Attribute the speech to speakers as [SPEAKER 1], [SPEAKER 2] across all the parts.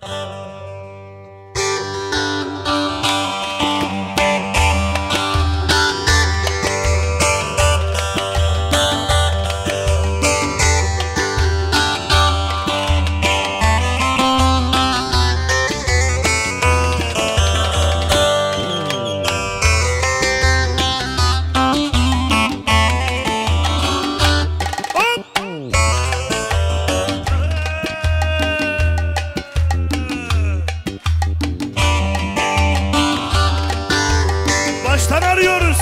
[SPEAKER 1] Baştan arıyoruz.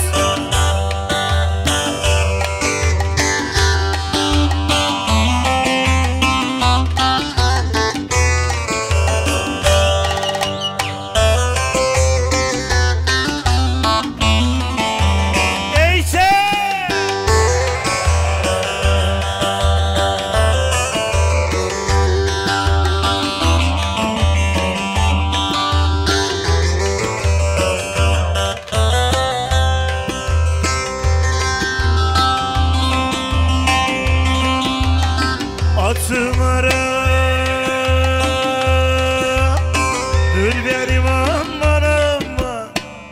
[SPEAKER 1] Atım ara, dur benim aman aman.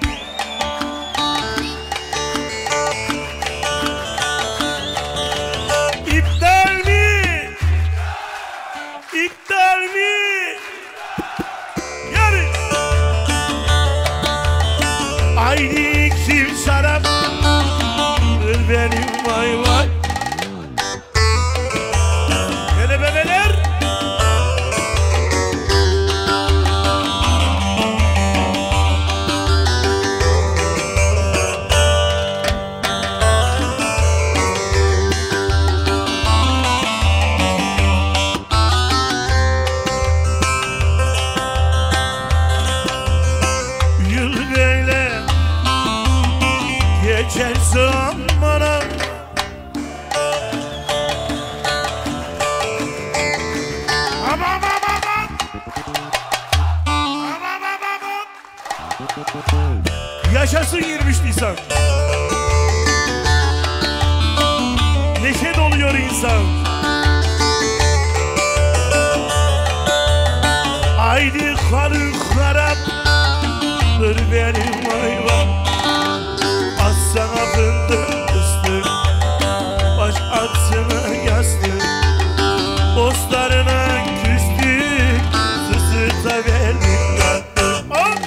[SPEAKER 1] İptal mi? İptal mi? Yarı. Aynı iklim şarap, dur benim vay vay. Bebeler yıl böyle geçer zamana. Yaşasın 23 Nisan. Neşe doluyor insan. Haydi kanı haraptır benim hayvan. Az sana fındık ıslık, baş atsına yastık. Dostlarına küstük, sısırta verdik yattım.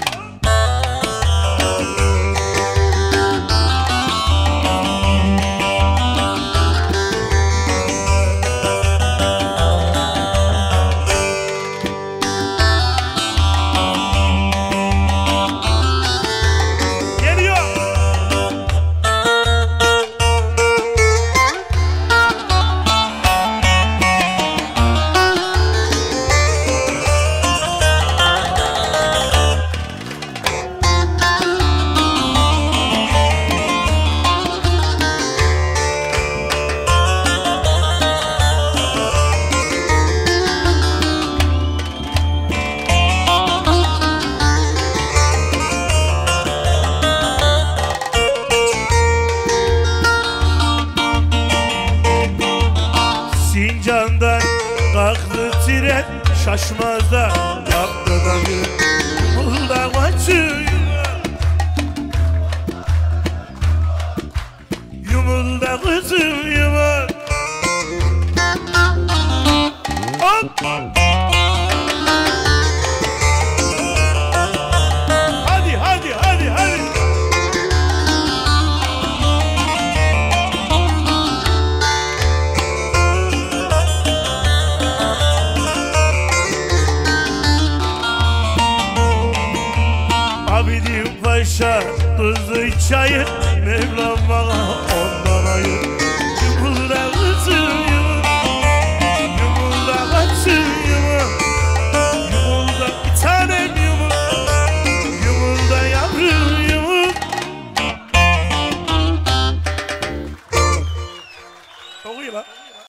[SPEAKER 1] Sincan'dan kalktı tren, şaşmaz da yaptı da bir yumulda kaçıyor. Yumulda kızım yumul. Hop! Hadi hadi hadi hadi. Abidim Paşa tuzlu çayı, Mevlam bana ondan ayır. Yumulda kızım